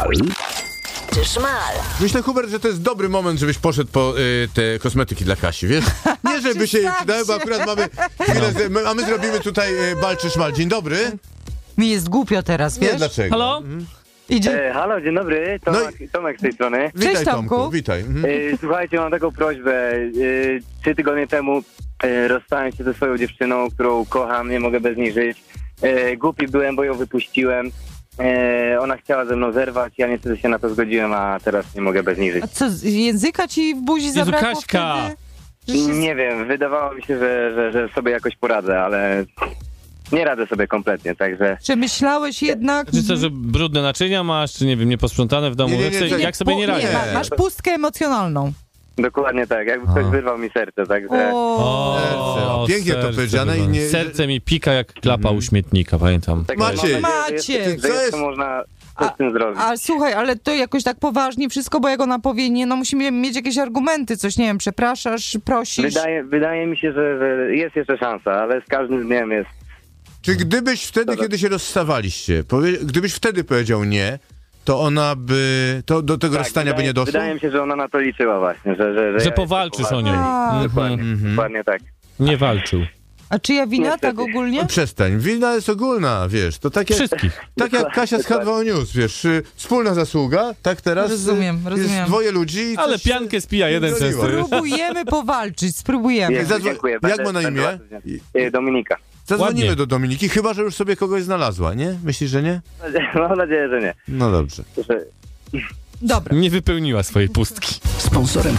Szmal czy szmal? Myślę, Hubert, że to jest dobry moment, żebyś poszedł po te kosmetyki dla Kasi, wiesz? Nie, żeby się jej przydały, bo akurat mamy chwilę, a my zrobimy tutaj bal czy szmal. Dzień dobry. Mi jest głupio teraz, wiesz? Nie, dlaczego? Halo? Idzie. Halo, dzień dobry, Tomek z tej strony. Witaj, Cześć, Tomku. Witaj. Słuchajcie, mam taką prośbę. 3 tygodnie temu rozstałem się ze swoją dziewczyną, którą kocham, nie mogę bez niej żyć. Głupi byłem, bo ją wypuściłem. Ona chciała ze mną zerwać, ja niestety się na to zgodziłem, a teraz nie mogę bez niej żyć. A co, języka ci w buzi zabrakło Kaśka. wtedy? Nie wiem, wydawało mi się, że sobie jakoś poradzę, ale nie radzę sobie kompletnie, także... Czy myślałeś jednak? Czy co, że brudne naczynia masz, czy nie wiem, nieposprzątane w domu? Jak sobie nie radzisz? Masz pustkę emocjonalną. Dokładnie tak, jakby ktoś wyrwał mi serce, także... O, pięknie to serce powiedziane i nie... Serce mi pika jak klapa u śmietnika, pamiętam. Tak, Maciej. mam nadzieję, Maciek. że jeszcze można coś z tym zrobić. A słuchaj, ale to jakoś tak poważnie wszystko, bo jak ona powie nie, no musimy mieć jakieś argumenty, coś, nie wiem, przepraszasz, prosisz. Wydaje mi się, że jest jeszcze szansa, ale z każdym dniem jest... Czy gdybyś wtedy, kiedy się rozstawaliście, gdybyś wtedy powiedział nie, to ona by... To do tego rozstania by nie doszło? Wydaje mi się, że ona na to liczyła właśnie, Że powalczysz o nią. Dokładnie tak. Nie walczył. A czyja wina Niestety. tak ogólnie? No przestań, wina jest ogólna, wiesz, to tak jak... Wszystkich. Tak jak Kasia z H2 News, wiesz, wspólna zasługa, tak teraz Rozumiem. jest dwoje ludzi i Ale coś- piankę spija jeden Goliło. często. Spróbujemy powalczyć, spróbujemy. Jezu, dziękuję. Jak ma na imię? Dominika. Zadzwonimy Ładnie. do Dominiki, chyba że już sobie kogoś znalazła, nie? Myślisz, że nie? Mam nadzieję, że nie. No dobrze. Dobra. Nie wypełniła swojej pustki. Sponsorem